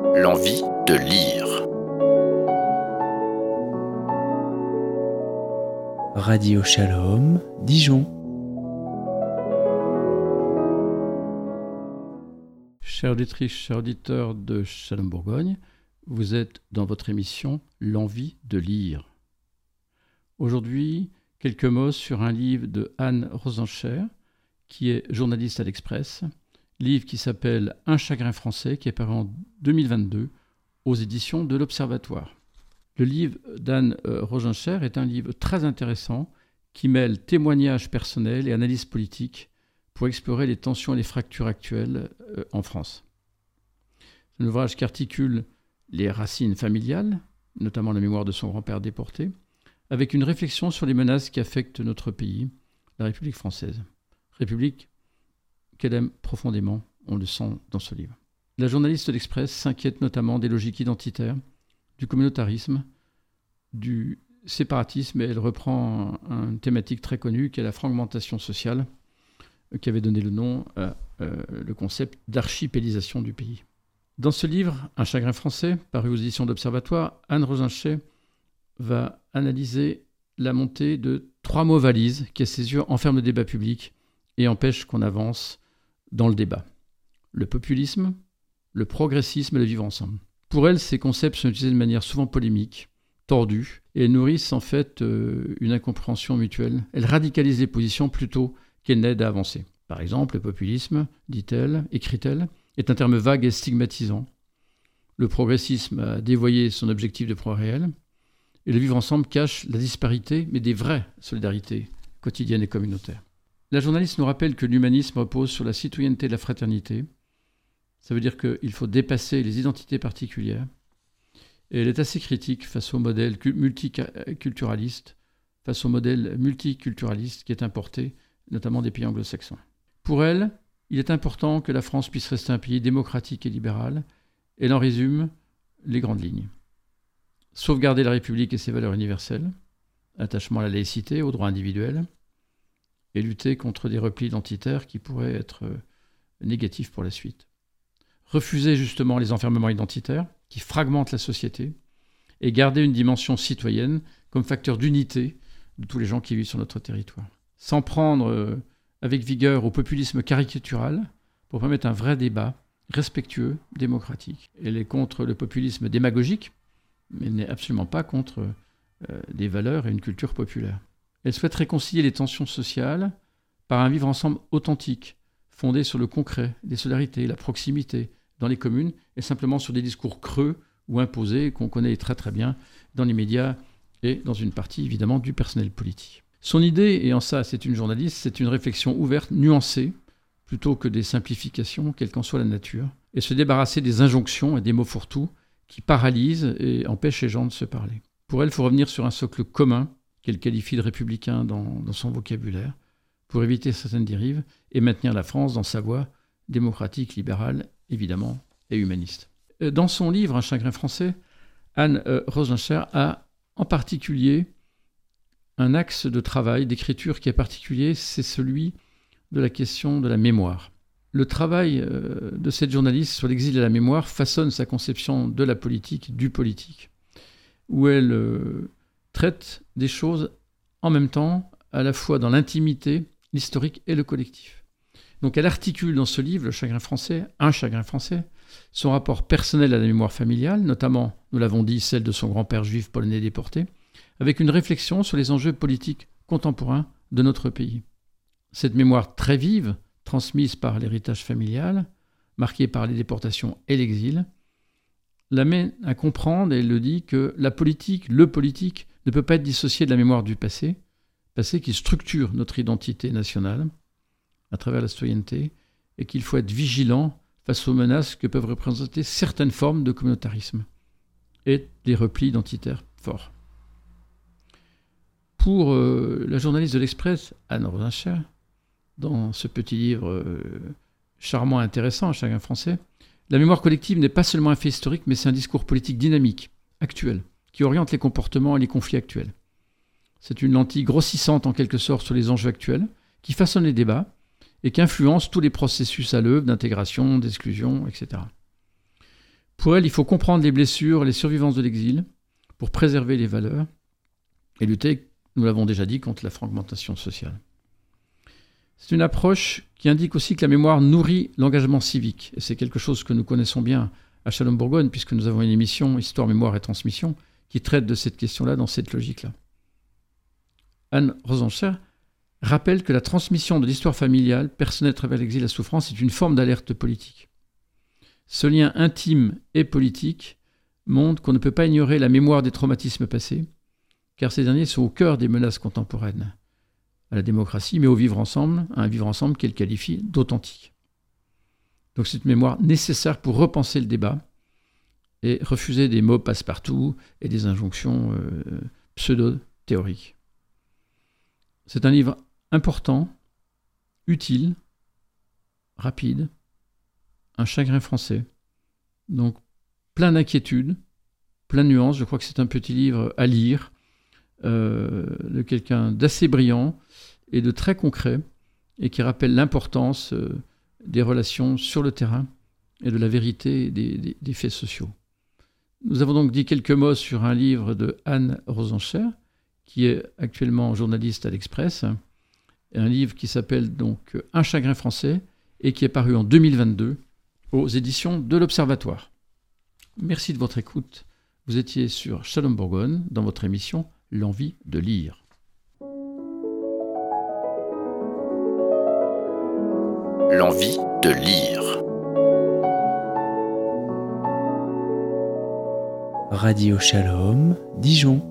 L'envie de lire. Radio Shalom, Dijon. Chères auditrices, chers auditeurs de Shalom Bourgogne, vous êtes dans votre émission L'envie de lire. Aujourd'hui, quelques mots sur un livre de Anne Rosencher, qui est journaliste à l'Express, livre qui s'appelle Un chagrin français, qui est paru en 2022 aux éditions de l'Observatoire. Le livre d'Anne Rosencher est un livre très intéressant qui mêle témoignages personnels et analyses politiques pour explorer les tensions et les fractures actuelles en France. C'est un ouvrage qui articule les racines familiales, notamment la mémoire de son grand-père déporté, avec une réflexion sur les menaces qui affectent notre pays, la République française. République qu'elle aime profondément, on le sent dans ce livre. La journaliste de l'Express s'inquiète notamment des logiques identitaires, du communautarisme, du séparatisme, et elle reprend une thématique très connue qui est la fragmentation sociale, qui avait donné le nom à le concept d'archipélisation du pays. Dans ce livre, Un chagrin français, paru aux éditions d'Observatoire, Anne Rosencher va analyser la montée de 3 mots valises qui, à ses yeux, enferment le débat public et empêchent qu'on avance dans le débat. Le populisme, le progressisme et le vivre ensemble. Pour elle, ces concepts sont utilisés de manière souvent polémique, tordue, et nourrissent en fait une incompréhension mutuelle. Elles radicalisent les positions plutôt qu'elles n'aident à avancer. Par exemple, le populisme, dit-elle, écrit-elle, est un terme vague et stigmatisant. Le progressisme a dévoyé son objectif de progrès réel, et le vivre ensemble cache la disparité, mais des vraies solidarités quotidiennes et communautaires. La journaliste nous rappelle que l'humanisme repose sur la citoyenneté et la fraternité. Ça veut dire qu'il faut dépasser les identités particulières. Et elle est assez critique face au modèle multiculturaliste, qui est importé, notamment des pays anglo-saxons. Pour elle, il est important que la France puisse rester un pays démocratique et libéral. Elle en résume les grandes lignes. Sauvegarder la République et ses valeurs universelles, attachement à la laïcité, aux droits individuels, et lutter contre des replis identitaires qui pourraient être négatifs pour la suite. Refuser justement les enfermements identitaires qui fragmentent la société et garder une dimension citoyenne comme facteur d'unité de tous les gens qui vivent sur notre territoire. S'en prendre avec vigueur au populisme caricatural pour permettre un vrai débat respectueux, démocratique. Elle est contre le populisme démagogique, mais elle n'est absolument pas contre des valeurs et une culture populaire. Elle souhaite réconcilier les tensions sociales par un vivre-ensemble authentique, fondé sur le concret, les solidarités, la proximité dans les communes, et simplement sur des discours creux ou imposés qu'on connaît très très bien dans les médias et dans une partie évidemment du personnel politique. Son idée, et en ça c'est une journaliste, c'est une réflexion ouverte, nuancée, plutôt que des simplifications, quelle qu'en soit la nature, et se débarrasser des injonctions et des mots fourre-tout qui paralysent et empêchent les gens de se parler. Pour elle, il faut revenir sur un socle commun, qu'elle qualifie de républicain dans son vocabulaire, pour éviter certaines dérives et maintenir la France dans sa voie démocratique, libérale, évidemment, et humaniste. Dans son livre « Un chagrin français », Anne Rosencher a en particulier un axe de travail, d'écriture qui est particulier, c'est celui de la question de la mémoire. Le travail de cette journaliste sur l'exil et la mémoire façonne sa conception de la politique, du politique, où elle traite des choses en même temps, à la fois dans l'intimité, l'historique et le collectif. Donc elle articule dans ce livre, Le chagrin français, Un chagrin français, son rapport personnel à la mémoire familiale, notamment, nous l'avons dit, celle de son grand-père juif polonais déporté, avec une réflexion sur les enjeux politiques contemporains de notre pays. Cette mémoire très vive, transmise par l'héritage familial, marquée par les déportations et l'exil, l'amène à comprendre, et elle le dit, que le politique ne peut pas être dissocié de la mémoire du passé qui structure notre identité nationale à travers la citoyenneté, et qu'il faut être vigilant face aux menaces que peuvent représenter certaines formes de communautarisme et des replis identitaires forts. Pour la journaliste de l'Express, Anne Rosencher, dans ce petit livre charmant et intéressant, Un chagrin français, la mémoire collective n'est pas seulement un fait historique, mais c'est un discours politique dynamique, actuel, qui oriente les comportements et les conflits actuels. C'est une lentille grossissante en quelque sorte sur les enjeux actuels, qui façonne les débats et qui influence tous les processus à l'œuvre d'intégration, d'exclusion, etc. Pour elle, il faut comprendre les blessures, les survivances de l'exil pour préserver les valeurs et lutter, nous l'avons déjà dit, contre la fragmentation sociale. C'est une approche qui indique aussi que la mémoire nourrit l'engagement civique. Et c'est quelque chose que nous connaissons bien à Châlons-Bourgogne, puisque nous avons une émission Histoire, Mémoire et Transmission qui traite de cette question-là, dans cette logique-là. Anne Rosencher rappelle que la transmission de l'histoire familiale, personnelle à travers l'exil et la souffrance, est une forme d'alerte politique. Ce lien intime et politique montre qu'on ne peut pas ignorer la mémoire des traumatismes passés, car ces derniers sont au cœur des menaces contemporaines à la démocratie, mais à un vivre ensemble qu'elle qualifie d'authentique. Donc c'est une mémoire nécessaire pour repenser le débat et refuser des mots passe-partout et des injonctions pseudo-théoriques. C'est un livre important, utile, rapide, un chagrin français. Donc plein d'inquiétudes, plein de nuances. Je crois que c'est un petit livre à lire, de quelqu'un d'assez brillant et de très concret, et qui rappelle l'importance des relations sur le terrain et de la vérité des faits sociaux. Nous avons donc dit quelques mots sur un livre de Anne Rosencher, qui est actuellement journaliste à l'Express, un livre qui s'appelle donc Un chagrin français et qui est paru en 2022 aux éditions de l'Observatoire. Merci de votre écoute. Vous étiez sur Châlons-Bourgogne dans votre émission L'envie de lire. L'envie de lire. Radio Shalom, Dijon.